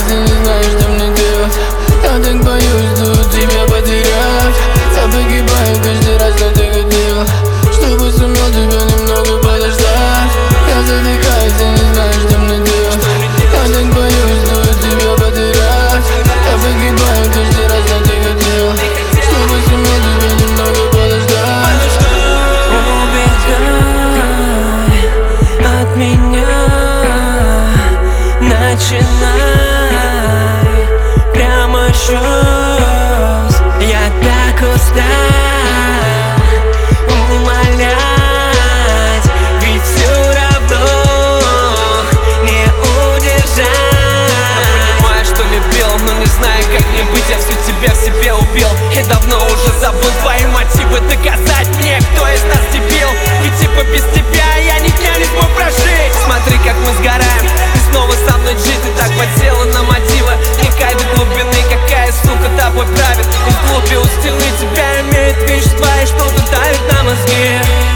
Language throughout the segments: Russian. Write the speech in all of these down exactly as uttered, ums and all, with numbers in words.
если не знаешь, что мне делать. Я так боюсь тут тебя потерять. Я погибаю каждый раз, но ты хотела, чтобы сумел тебя немного подождать. Я задыхаюсь, я не знаю, что мне делать. Я так боюсь тут тебя потерять. Я погибаю каждый раз, но ты хотела, чтобы сумел тебя немного подождать. Убегай от меня, начинай прямо сейчас. Я так устал умолять, ведь все равно не удержать. Понимаю, что любил, но не знаю, как мне быть. Я всю тебя в себе убил и давно уже забыл твои мотивы. Доказать мне, кто из нас дебил. Ведь типа без тебя я ни дня не смог прожить. Смотри, как мы сгораем, и снова со мной жить. Ты так подсела на мотивы, вникай до глубины. Какая сука тобой правит, из глуби у стены тебя имеет вещества, и что-то давит на мозги.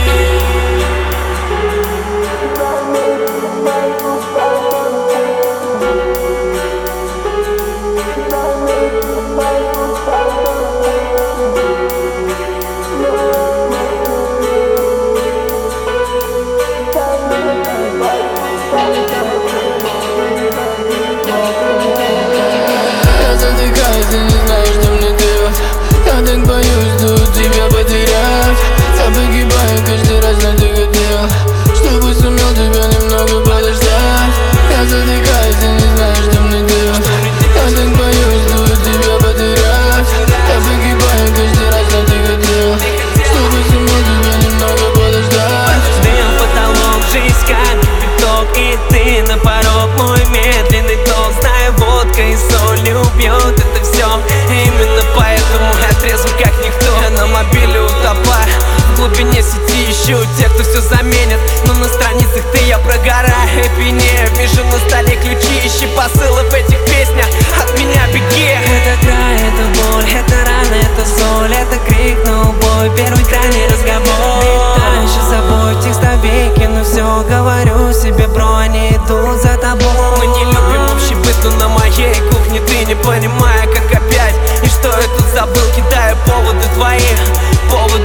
Я не знаю, что мне делать. Я так боюсь тут тебя потерять. Я погибаю каждый раз, но ты хотела, чтобы сумел тебя немного подождать. Я задыхаюсь, я не знаю, что мне делать. Я так боюсь тут тебя потерять. Я погибаю каждый раз, но ты хотела, чтобы сумел тебя немного подождать. Дым, потолок, жизнь как кипяток, и ты на порог мой медленный ток. Знаю, водка и соль убьет это все. Именно поэтому я трезвый как никто. Я на мобиле утопаю, в глубине сети ищу тех, кто все заменит. Но на страницах ты я прогораю и пьянею. Вижу на столе ключи, ищи посылы в этих песнях. От меня беги. Это край, это боль, это рана, это соль, это крик на убой, первый крайний разговор. Дальше собой в текстовике, но все говорю себе, бро, они идут за тобой. Мы не любим общий быт, но на моей кухне ты не понимая, как опять. И что я тут забыл, кидаю поводы твои, поводы